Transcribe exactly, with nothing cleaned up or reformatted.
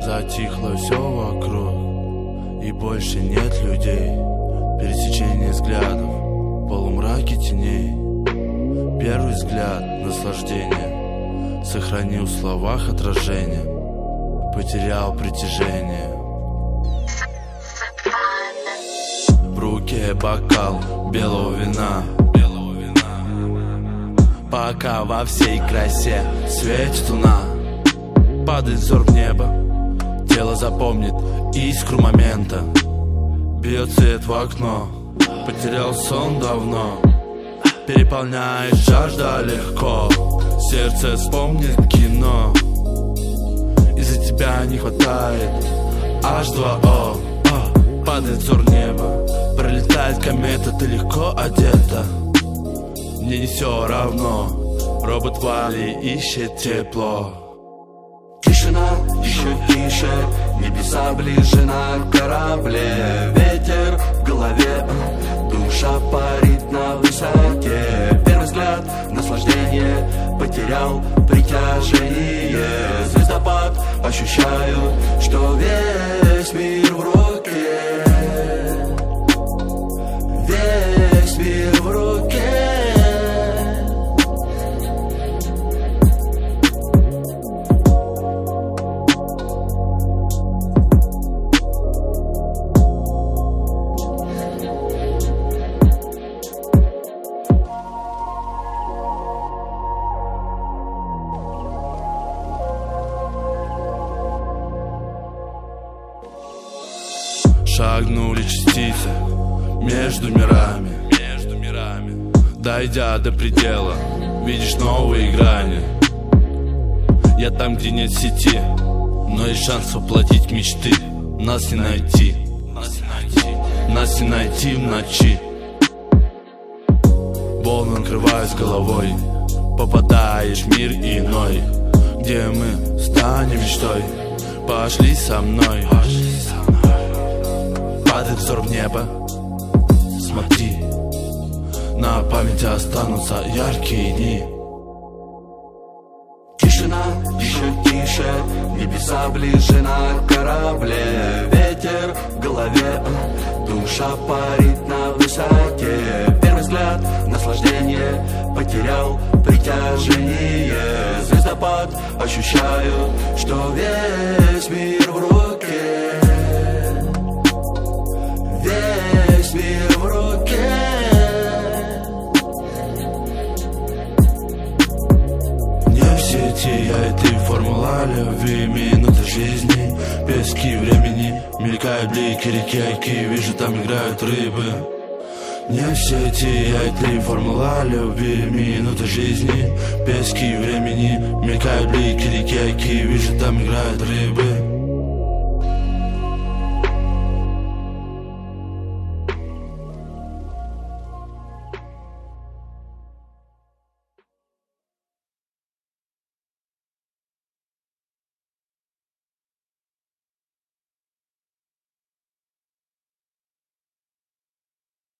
Затихло все вокруг, и больше нет людей. Пересечение взглядов, полумраки теней. Первый взгляд — наслаждение. Сохранил в словах отражение. Потерял притяжение. В руке бокал белого вина, белого вина. Пока во всей красе светит луна. Падает взор в небо, тело запомнит искру момента. Бьет свет в окно, потерял сон давно. Переполняет жажда легко, сердце вспомнит кино. Из-за тебя не хватает эйч два о. Падает взор неба, пролетает комета, ты легко одета. Мне не все равно, робот Вали ищет тепло. Тишина, еще тише, небеса ближе на корабле. Ветер в голове, душа парит на высоте. Первый взгляд, наслаждение, потерял притяжение. Звездопад, ощущаю, что весь мир в руке. Весь мир в руке. Шагнули частицы между мирами, между мирами. Дойдя до предела, видишь новые грани. Я там, где нет сети, но есть шанс воплотить мечты. Нас не найти, нас не найти, нас не найти в ночи. Волны накрывают головой, попадаешь в мир иной, где мы станем мечтой. Пошли со мной, пошли со мной. Падает взор в небо, смотри, на памяти останутся яркие дни. Тишина, еще тише, небеса ближе на корабле. Ветер в голове, душа парит на высоте. Первый взгляд, наслаждение, потерял притяжение. Звездопад, ощущаю, что весь мир в руке. Весь мир в руке. Не в сети я и ты, формула любви, минуты жизни, пески времени. Мелькают блики реки, вижу, там играют рыбы. Не в сети я и ты, формула любви, минуты жизни, пески времени. Мелькают блики реки, вижу, там играют рыбы.